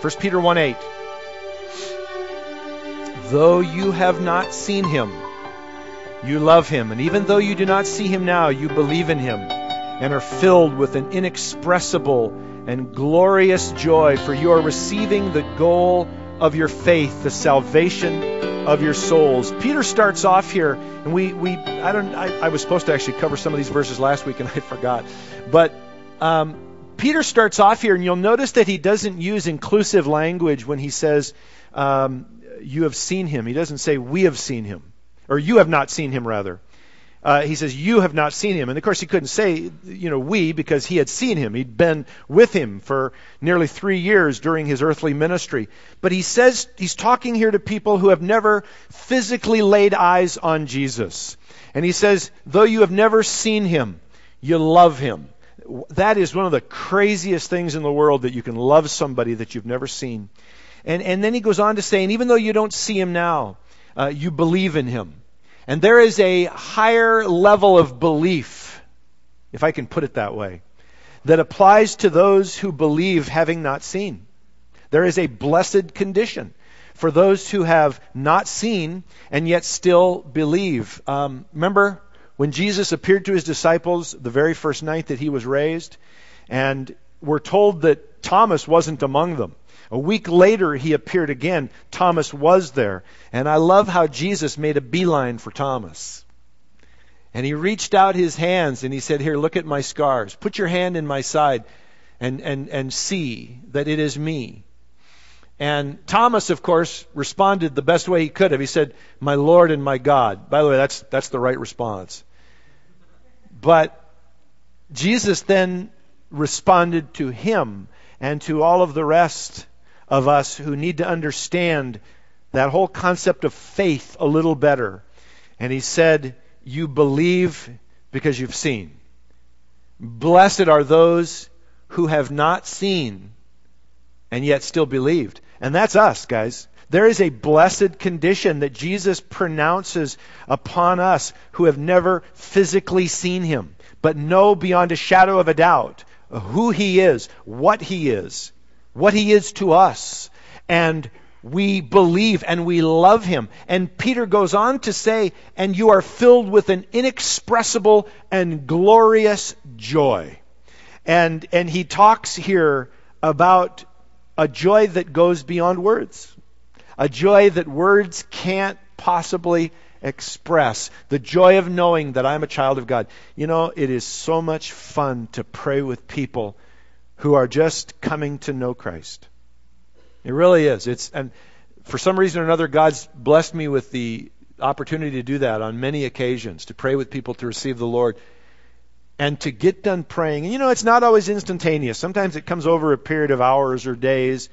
1 Peter 1:8. Though you have not seen him, you love him. And even though you do not see him now, you believe in him and are filled with an inexpressible and glorious joy, for you are receiving the goal of your faith, the salvation of your souls. Peter starts off here, and I was supposed to actually cover some of these verses last week, and I forgot. But Peter starts off here, and you'll notice that he doesn't use inclusive language when he says, you have seen him. He doesn't say, we have seen him. Or you have not seen him, rather. He says, you have not seen him. And of course, he couldn't say, we, because he had seen him. He'd been with him for nearly 3 years during his earthly ministry. But he says, he's talking here to people who have never physically laid eyes on Jesus. And he says, though you have never seen him, you love him. That is one of the craziest things in the world, that you can love somebody that you've never seen. And then he goes on to say, and even though you don't see him now, you believe in him. And there is a higher level of belief, if I can put it that way, that applies to those who believe having not seen. There is a blessed condition for those who have not seen and yet still believe. Remember when Jesus appeared to his disciples the very first night that he was raised, and we're told that Thomas wasn't among them. A week later, he appeared again. Thomas was there. And I love how Jesus made a beeline for Thomas. And he reached out his hands and he said, here, look at my scars. Put your hand in my side and see that it is me. And Thomas, of course, responded the best way he could have. He said, my Lord and my God. By the way, that's the right response. But Jesus then responded to him and to all of the rest of us who need to understand that whole concept of faith a little better. And he said, you believe because you've seen. Blessed are those who have not seen and yet still believed. And that's us, guys. There is a blessed condition that Jesus pronounces upon us who have never physically seen him, but know beyond a shadow of a doubt who he is what he is to us. And we believe and we love him. And Peter goes on to say, and you are filled with an inexpressible and glorious joy. And he talks here about a joy that goes beyond words. A joy that words can't possibly express. The joy of knowing that I'm a child of God. It is so much fun to pray with people who are just coming to know Christ. It really is. And for some reason or another, God's blessed me with the opportunity to do that on many occasions, to pray with people to receive the Lord. And to get done praying. And it's not always instantaneous. Sometimes it comes over a period of hours or days.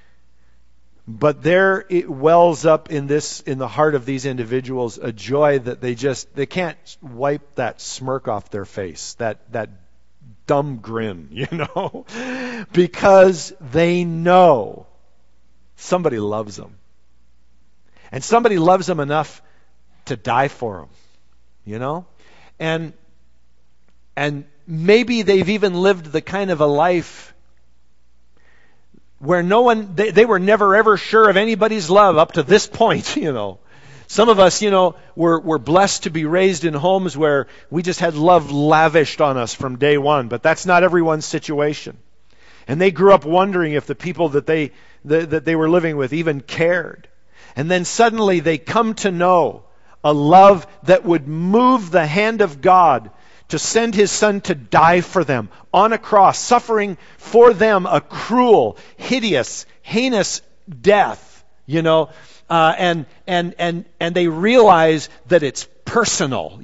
But there it wells up in the heart of these individuals a joy that they can't wipe that smirk off their face, that dumb grin, because they know somebody loves them. And somebody loves them enough to die for them, And maybe they've even lived the kind of a life where they were never ever sure of anybody's love up to this point, Some of us, were blessed to be raised in homes where we just had love lavished on us from day one, but that's not everyone's situation. And they grew up wondering if the people that they were living with even cared. And then suddenly they come to know a love that would move the hand of God to send his son to die for them on a cross, suffering for them a cruel, hideous, heinous death, and they realize that it's personal,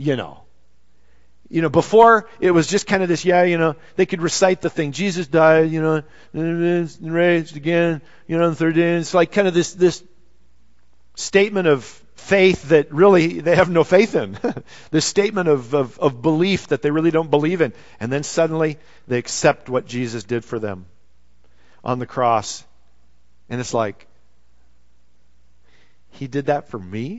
Before it was just kind of this, they could recite the thing. Jesus died, and raised again, on the third day. It's like kind of this statement of faith that really they have no faith in. This statement of belief that they really don't believe in. And then suddenly they accept what Jesus did for them on the cross. And it's like, he did that for me?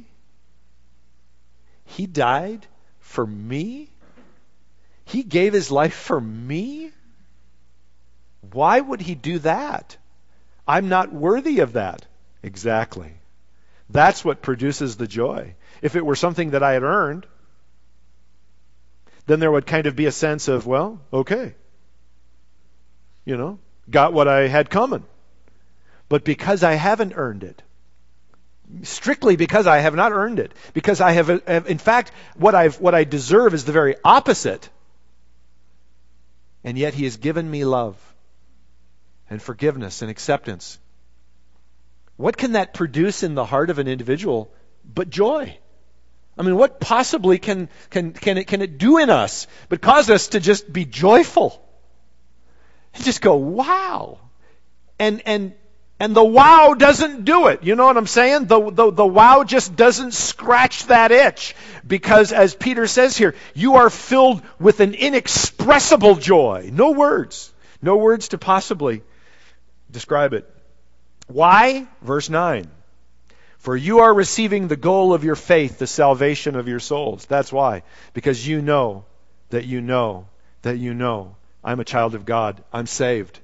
He died for me? He gave his life for me? Why would he do that? I'm not worthy of that. Exactly. That's what produces the joy. If it were something that I had earned, then there would kind of be a sense of, well, okay. Got what I had coming. But because I haven't earned it, strictly because I have not earned it, because I have in fact, what I deserve is the very opposite, and yet He has given me love and forgiveness and acceptance. What can that produce in the heart of an individual but joy? I mean, what possibly can it do in us but cause us to just be joyful? And just go, wow. And the wow doesn't do it. You know what I'm saying? The wow just doesn't scratch that itch. Because as Peter says here, you are filled with an inexpressible joy. No words to possibly describe it. Why? Verse 9. For you are receiving the goal of your faith, the salvation of your souls. That's why. Because you know that you know that you know I'm a child of God. I'm saved.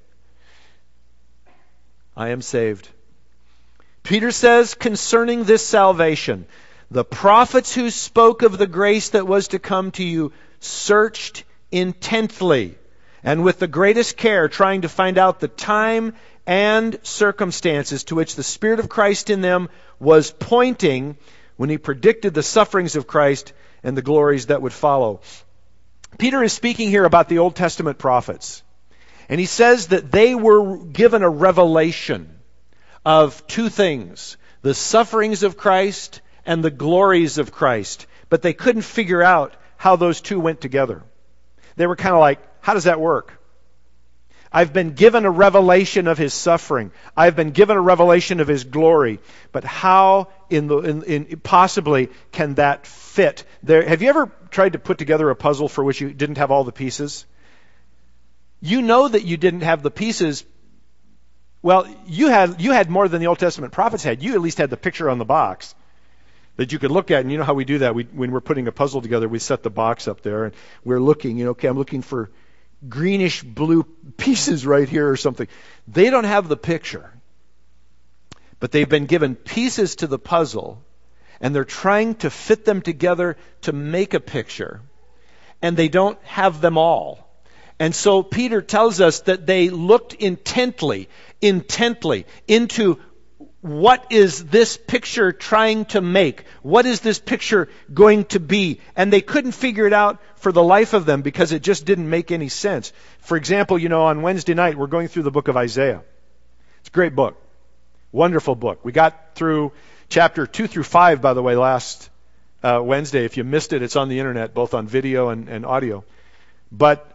I am saved. Peter says concerning this salvation, the prophets who spoke of the grace that was to come to you searched intently and with the greatest care, trying to find out the time and circumstances to which the Spirit of Christ in them was pointing when He predicted the sufferings of Christ and the glories that would follow. Peter is speaking here about the Old Testament prophets. And he says that they were given a revelation of two things: the sufferings of Christ and the glories of Christ. But they couldn't figure out how those two went together. They were kind of like, how does that work? I've been given a revelation of His suffering. I've been given a revelation of His glory. But how possibly can that fit? Have you ever tried to put together a puzzle for which you didn't have all the pieces? You know that you didn't have the pieces. Well, you had more than the Old Testament prophets had. You at least had the picture on the box that you could look at. And you know how we do that? When we're putting a puzzle together, we set the box up there and we're looking, okay, I'm looking for greenish blue pieces right here or something. They don't have the picture. But they've been given pieces to the puzzle, and they're trying to fit them together to make a picture. And they don't have them all. And so Peter tells us that they looked intently into what is this picture trying to make? What is this picture going to be? And they couldn't figure it out for the life of them because it just didn't make any sense. For example, on Wednesday night, we're going through the book of Isaiah. It's a great book. Wonderful book. We got through chapter 2 through 5, by the way, last Wednesday. If you missed it, it's on the internet, both on video and audio. But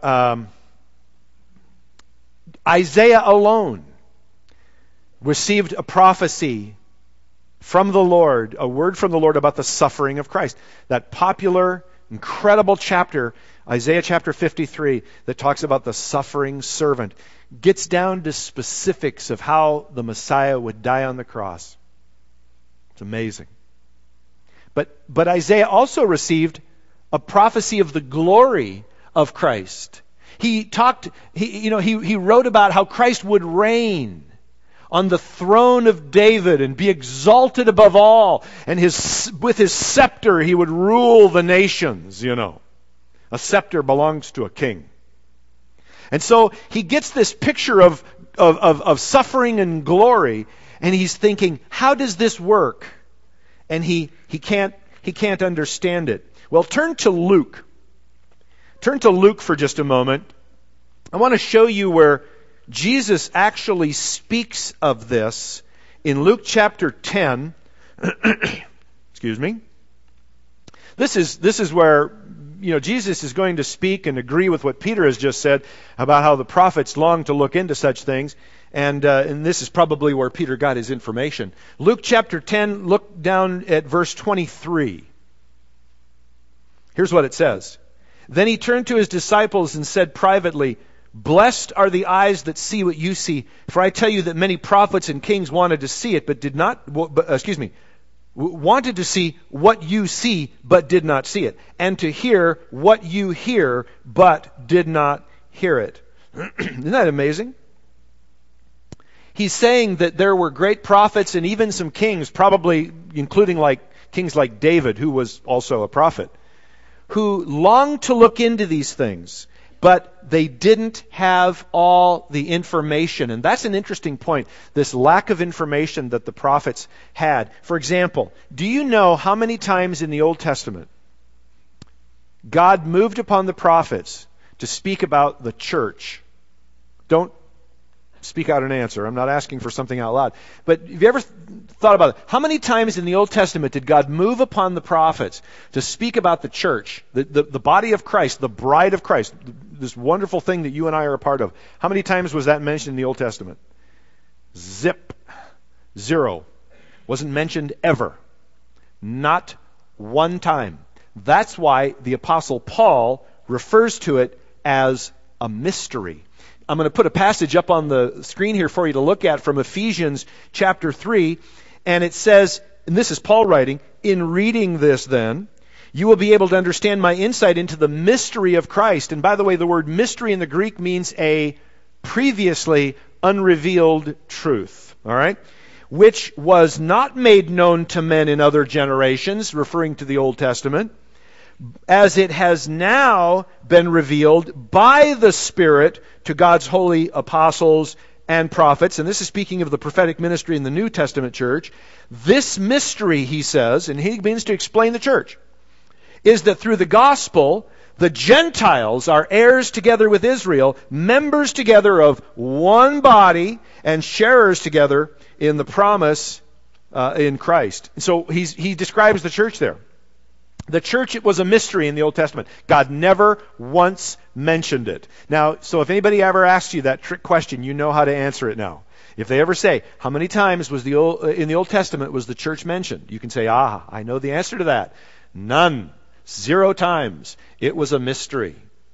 Isaiah alone received a prophecy from the Lord, a word from the Lord about the suffering of Christ. That popular, incredible chapter, Isaiah chapter 53, that talks about the suffering servant, gets down to specifics of how the Messiah would die on the cross. It's amazing. But Isaiah also received a prophecy of the glory of Christ. He wrote about how Christ would reign on the throne of David and be exalted above all, and with his scepter he would rule the nations, A scepter belongs to a king. And so he gets this picture of suffering and glory, and he's thinking, how does this work? And he can't understand it. Well, turn to Luke. Turn to Luke for just a moment. I want to show you where Jesus actually speaks of this in Luke chapter 10. Excuse me. This is where Jesus is going to speak and agree with what Peter has just said about how the prophets long to look into such things. And this is probably where Peter got his information. Luke chapter 10, look down at verse 23. Here's what it says. Then he turned to his disciples and said privately, "Blessed are the eyes that see what you see. For I tell you that many prophets and kings wanted to see it, wanted to see what you see, but did not see it, and to hear what you hear, but did not hear it." Isn't that amazing? He's saying that there were great prophets and even some kings, probably including kings like David, who was also a prophet, who longed to look into these things, but they didn't have all the information. And that's an interesting point, this lack of information that the prophets had. For example, do you know how many times in the Old Testament God moved upon the prophets to speak about the church? Don't speak out an answer. I'm not asking for something out loud. But have you ever thought about it? How many times in the Old Testament did God move upon the prophets to speak about the church, the body of Christ, the bride of Christ, this wonderful thing that you and I are a part of? How many times was that mentioned in the Old Testament? Zip. 0. Wasn't mentioned ever. Not one time. That's why the Apostle Paul refers to it as a mystery. I'm going to put a passage up on the screen here for you to look at from Ephesians chapter 3. And it says, and this is Paul writing, "In reading this then, you will be able to understand my insight into the mystery of Christ." And by the way, the word mystery in the Greek means a previously unrevealed truth. All right? "Which was not made known to men in other generations," referring to the Old Testament, "as it has now been revealed by the Spirit to God's holy apostles and prophets." And this is speaking of the prophetic ministry in the New Testament church. "This mystery," he says, and he begins to explain the church, "is that through the gospel, the Gentiles are heirs together with Israel, members together of one body, and sharers together in the promise in Christ." And so he describes the church there. The church, it was a mystery in the Old Testament. God never once mentioned it. Now, so if anybody ever asks you that trick question, you know how to answer it now. If they ever say, how many times was in the Old Testament was the church mentioned? You can say, I know the answer to that. None. 0 times. It was a mystery.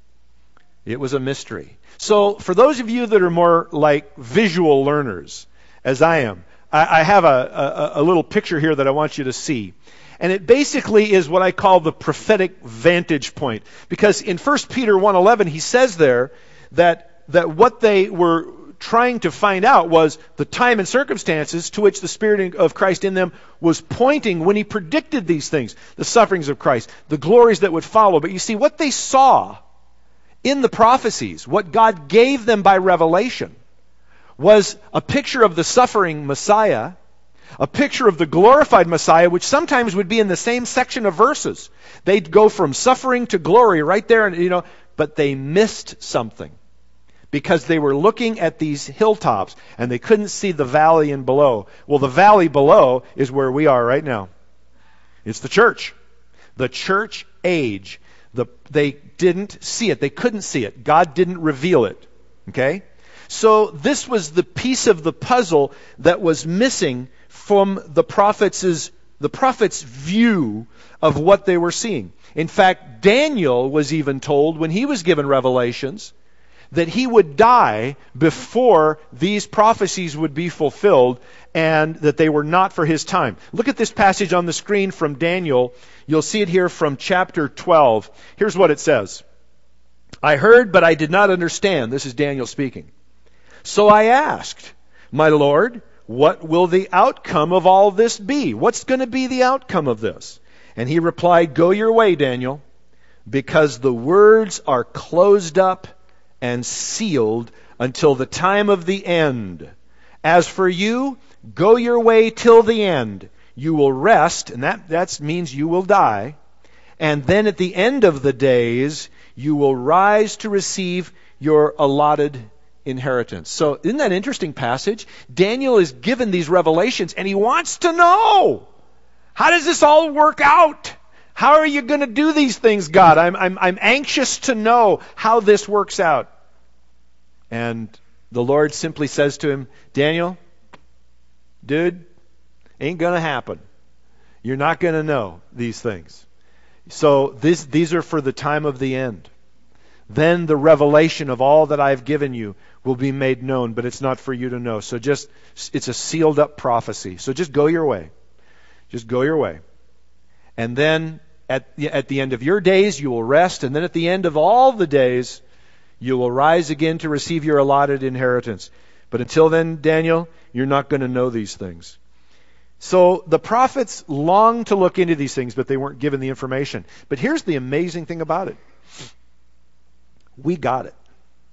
It was a mystery. So for those of you that are more like visual learners, as I am, I have a little picture here that I want you to see. And it basically is what I call the prophetic vantage point. Because in 1 Peter 1:11, he says there that what they were trying to find out was the time and circumstances to which the Spirit of Christ in them was pointing when he predicted these things, the sufferings of Christ, the glories that would follow. But you see, what they saw in the prophecies, what God gave them by revelation, was a picture of the suffering Messiah, a picture of the glorified Messiah, which sometimes would be in the same section of verses. They'd go from suffering to glory right there, but they missed something because they were looking at these hilltops and they couldn't see the valley in below. Well, the valley below is where we are right now. It's the church. The church age. They didn't see it. They couldn't see it. God didn't reveal it. Okay? So this was the piece of the puzzle that was missing from the prophet's view of what they were seeing. In fact, Daniel was even told when he was given revelations that he would die before these prophecies would be fulfilled and that they were not for his time. Look at this passage on the screen from Daniel. You'll see it here from chapter 12. Here's what it says. "I heard, but I did not understand." This is Daniel speaking. "So I asked, 'My Lord, what will the outcome of all this be?'" What's going to be the outcome of this? And he replied, "Go your way, Daniel, because the words are closed up and sealed until the time of the end. As for you, go your way till the end. You will rest," and that means you will die, "and then at the end of the days, you will rise to receive your allotted inheritance." So isn't that an interesting passage? Daniel is given these revelations and he wants to know, how does this all work out? How are you going to do these things, God? I'm anxious to know how this works out. And the Lord simply says to him, "Daniel, dude, ain't going to happen. You're not going to know these things. So these are for the time of the end. Then the revelation of all that I've given you will be made known, but it's not for you to know." So it's a sealed up prophecy. So just go your way. Just go your way. And then at the end of your days, you will rest. And then at the end of all the days, you will rise again to receive your allotted inheritance. But until then, Daniel, you're not going to know these things. So the prophets longed to look into these things, but they weren't given the information. But here's the amazing thing about it. We got it.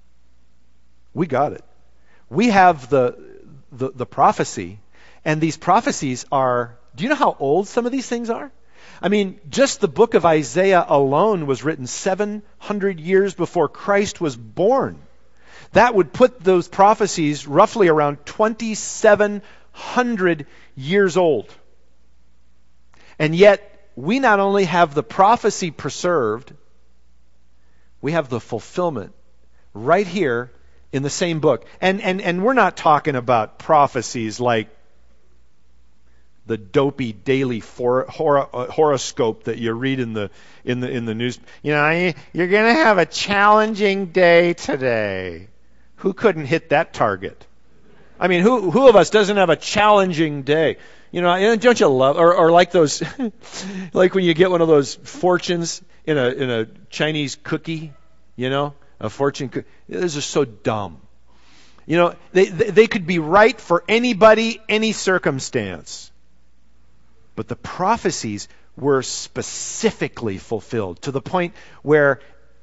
We got it. We have the prophecy, and these prophecies are, do you know how old some of these things are? I mean, just the book of Isaiah alone was written 700 years before Christ was born. That would put those prophecies roughly around 2,700 years old. And yet, we not only have the prophecy preserved, we have the fulfillment right here in the same book. And we're not talking about prophecies like the dopey daily horoscope that you read in the news. You know, you're going to have a challenging day today. Who couldn't hit that target? I mean, who of us doesn't have a challenging day? You know, don't you love, or like those, like when you get one of those fortunes in a Chinese cookie, you know, a fortune cookie. Those are so dumb. You know, they could be right for anybody, any circumstance. But the prophecies were specifically fulfilled to the point where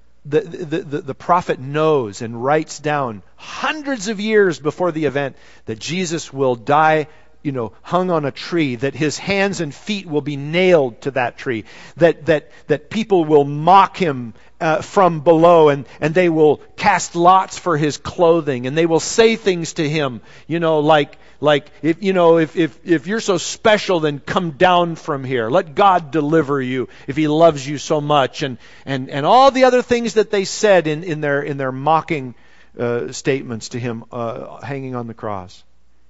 the prophet knows and writes down hundreds of years before the event that Jesus will die, you know, hung on a tree, that his hands and feet will be nailed to that tree, that people will mock him from below, and they will cast lots for his clothing, and they will say things to him, you know, like if you're so special, then come down from here. Let God deliver you if he loves you so much, and all the other things that they said in their mocking statements to him hanging on the cross.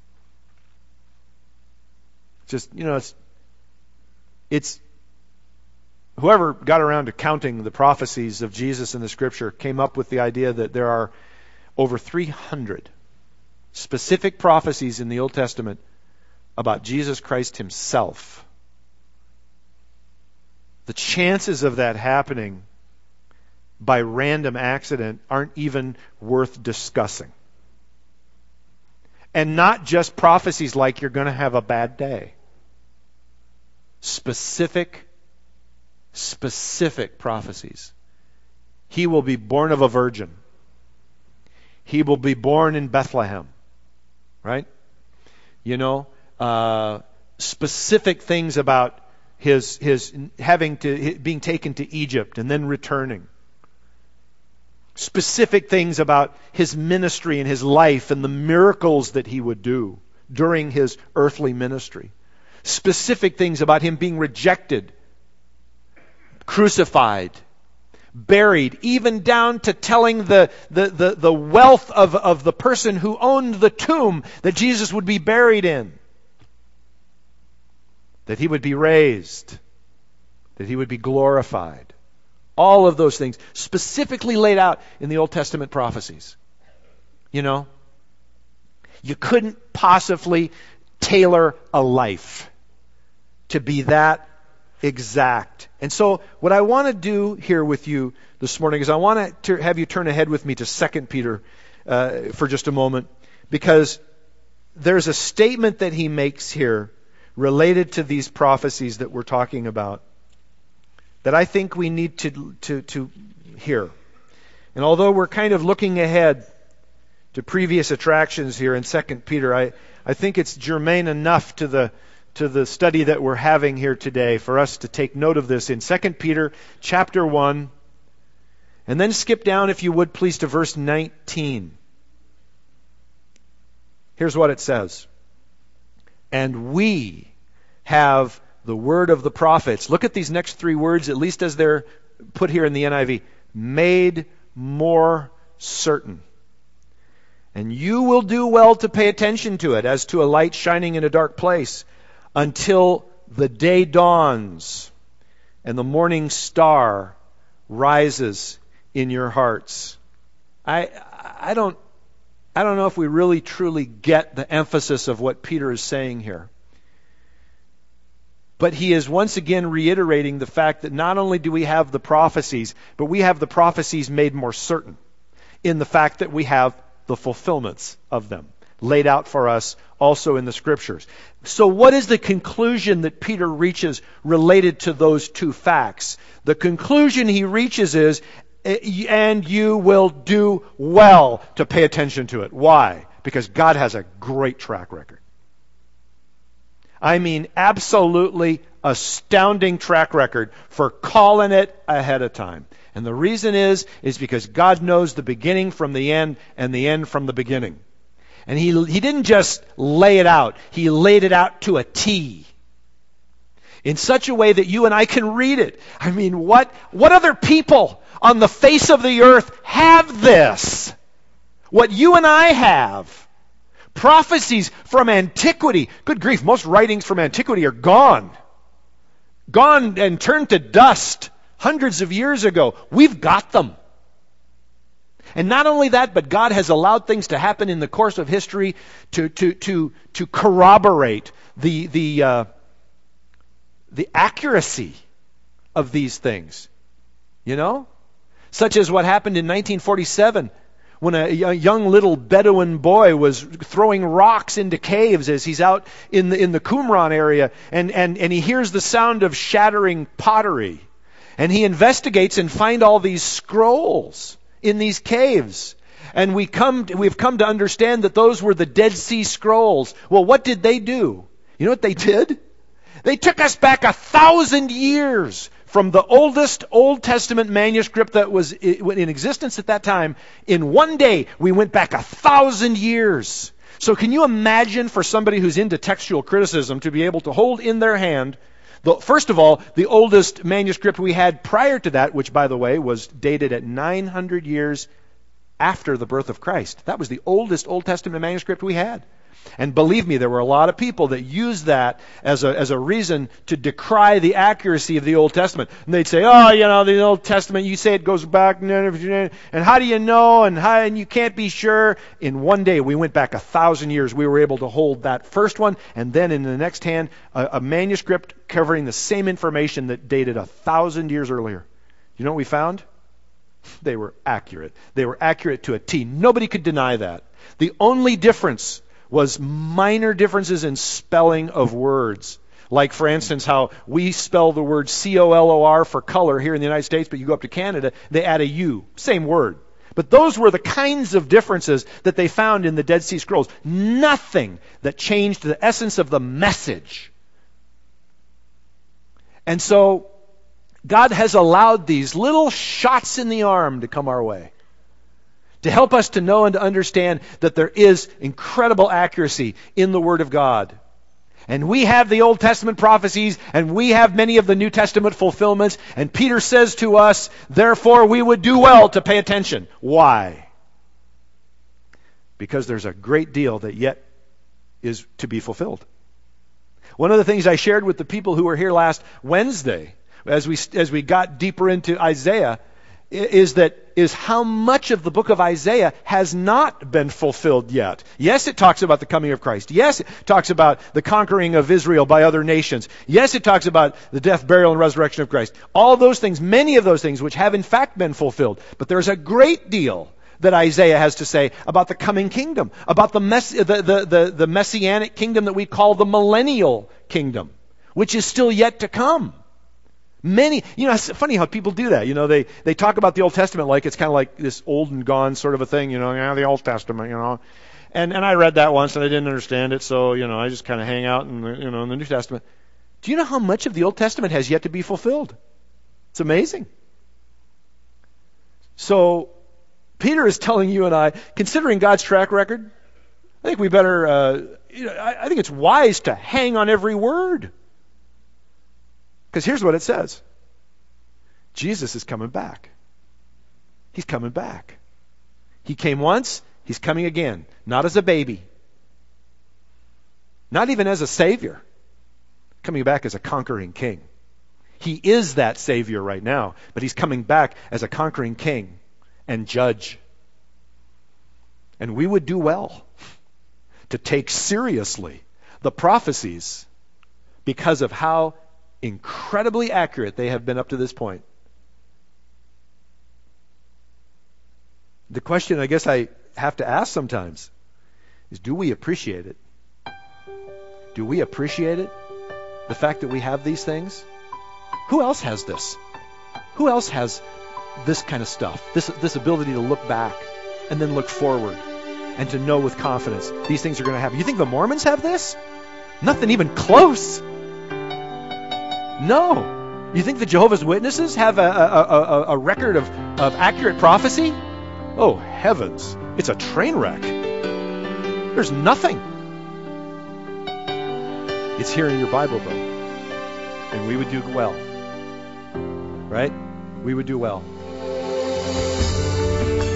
Just, you know, it's whoever got around to counting the prophecies of Jesus in the Scripture came up with the idea that there are over 300 specific prophecies in the Old Testament about Jesus Christ himself. The chances of that happening by random accident aren't even worth discussing. And not just prophecies like you're going to have a bad day. Specific prophecies. He will be born of a virgin. He will be born in Bethlehem. Right? You know, specific things about his being taken to Egypt and then returning. Specific things about his ministry and his life and the miracles that he would do during his earthly ministry. Specific things about him being rejected, crucified, buried, even down to telling the wealth of the person who owned the tomb that Jesus would be buried in. That he would be raised. That he would be glorified. All of those things specifically laid out in the Old Testament prophecies. You know, you couldn't possibly tailor a life to be that exact. And so what I want to do here with you this morning is I want to have you turn ahead with me to 2 Peter for just a moment, because there's a statement that he makes here related to these prophecies that we're talking about that I think we need to hear. And although we're kind of looking ahead to previous attractions here in 2 Peter, I think it's germane enough to the study that we're having here today for us to take note of this in 2 Peter chapter 1, and then skip down, if you would please, to verse 19. Here's what it says. And we have the word of the prophets. Look at these next three words, at least as they're put here in the NIV. Made more certain. And you will do well to pay attention to it as to a light shining in a dark place until the day dawns and the morning star rises in your hearts. I don't know if we really truly get the emphasis of what Peter is saying here. But he is once again reiterating the fact that not only do we have the prophecies, but we have the prophecies made more certain in the fact that we have the fulfillments of them. laid out for us also in the Scriptures. So what is the conclusion that Peter reaches related to those two facts? The conclusion he reaches is, and you will do well to pay attention to it. Why? Because God has a great track record. I mean, absolutely astounding track record for calling it ahead of time. And the reason is because God knows the beginning from the end and the end from the beginning. And he didn't just lay it out. He laid it out to a T. In such a way that you and I can read it. I mean, what other people on the face of the earth have this? What you and I have. Prophecies from antiquity. Good grief, most writings from antiquity are gone. Gone and turned to dust hundreds of years ago. We've got them. And not only that, but God has allowed things to happen in the course of history to corroborate the accuracy of these things. You know? Such as what happened in 1947 when a young little Bedouin boy was throwing rocks into caves as he's out in the Qumran area, and he hears the sound of shattering pottery. And he investigates and finds all these scrolls in these caves. And we've come to understand that those were the Dead Sea Scrolls. Well, what did they do? You know what they did? They took us back 1,000 years from the oldest Old Testament manuscript that was in existence at that time. In one day, we went back 1,000 years. So can you imagine for somebody who's into textual criticism to be able to hold in their hand, first of all, the oldest manuscript we had prior to that, which, by the way, was dated at 900 years after the birth of Christ. That was the oldest Old Testament manuscript we had. And believe me, there were a lot of people that used that as a reason to decry the accuracy of the Old Testament. And they'd say, oh, the Old Testament, you say it goes back, and how do you know, and you can't be sure. In one day, we went back 1,000 years. We were able to hold that first one, and then in the next hand, a manuscript covering the same information that dated 1,000 years earlier. You know what we found? They were accurate. They were accurate to a T. Nobody could deny that. The only difference was minor differences in spelling of words. Like, for instance, how we spell the word color for color here in the United States, but you go up to Canada, they add a U. Same word. But those were the kinds of differences that they found in the Dead Sea Scrolls. Nothing that changed the essence of the message. And so, God has allowed these little shots in the arm to come our way, to help us to know and to understand that there is incredible accuracy in the Word of God. And we have the Old Testament prophecies, and we have many of the New Testament fulfillments, and Peter says to us, therefore we would do well to pay attention. Why? Because there's a great deal that yet is to be fulfilled. One of the things I shared with the people who were here last Wednesday, as we got deeper into Isaiah, is how much of the book of Isaiah has not been fulfilled yet. Yes, it talks about the coming of Christ. Yes, it talks about the conquering of Israel by other nations. Yes, it talks about the death, burial, and resurrection of Christ. All those things, many of those things which have in fact been fulfilled. But there's a great deal that Isaiah has to say about the coming kingdom, about the messianic kingdom that we call the millennial kingdom, which is still yet to come. Many, it's funny how people do that. They talk about the Old Testament like it's kind of like this old and gone sort of a thing, the Old Testament, And I read that once and I didn't understand it, so, I just kind of hang out in the New Testament. Do you know how much of the Old Testament has yet to be fulfilled? It's amazing. So, Peter is telling you and I, considering God's track record, I think we better, I think it's wise to hang on every word. Because here's what it says. Jesus is coming back. He's coming back. He came once, he's coming again. Not as a baby. Not even as a savior. Coming back as a conquering king. He is that savior right now, but he's coming back as a conquering king and judge. And we would do well to take seriously the prophecies because of how incredibly accurate they have been up to this point. The question I guess I have to ask sometimes is, do we appreciate it? Do we appreciate it? The fact that we have these things? Who else has this? Who else has this kind of stuff? This ability to look back and then look forward and to know with confidence these things are going to happen. You think the Mormons have this? Nothing even close. No. You think the Jehovah's Witnesses have a record of accurate prophecy? Oh, heavens. It's a train wreck. There's nothing. It's here in your Bible, though. And we would do well. Right? We would do well.